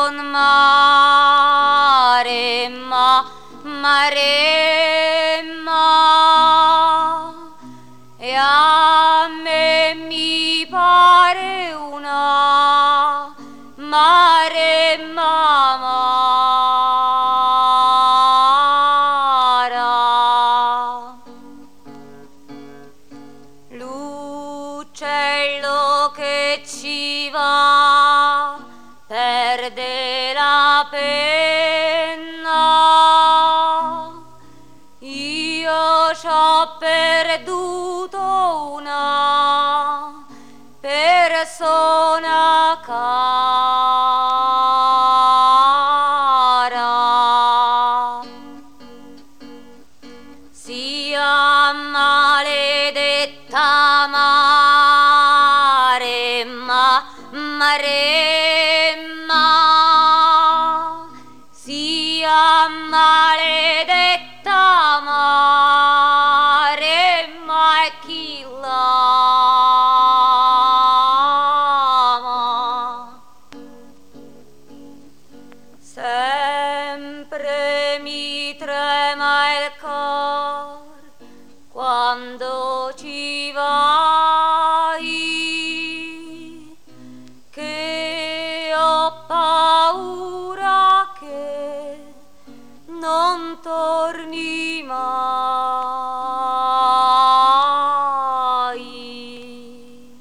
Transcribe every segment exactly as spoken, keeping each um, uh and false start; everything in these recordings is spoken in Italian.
con Maremma, Maremma, e a me mi pare una Maremma amara. L'uccello che ci va perde la penna, io c'ho perduto una persona cara. Sia maledetta Maremma, Maremma, sia maledetta Maremma e chi l'ama. Sempre mi trema il cor quando ci vai, che ho paura che non torni mai.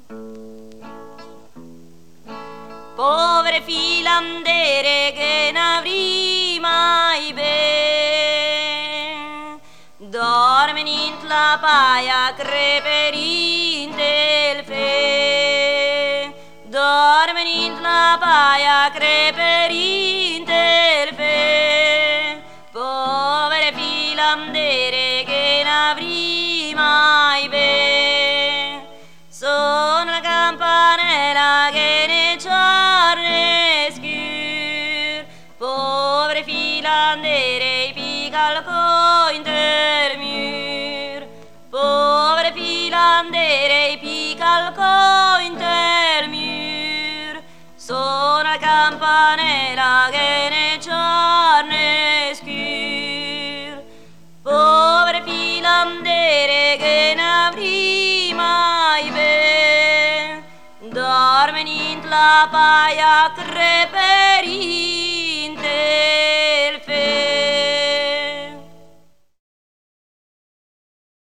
Povere filandere che n'avrì mai ben, dormen in la paia creperin del fe, dormen in la paia creperin del fe. Povere filandere che n'avrì mai ben, sono la campanella che ne giorni scur. Povere filandere i pical coin del mur, povere filandere i pical coin del mur, sono la campanella che ne giorni scur. Povere filandere che n'avrì mai ben, dormen in la paia creperin del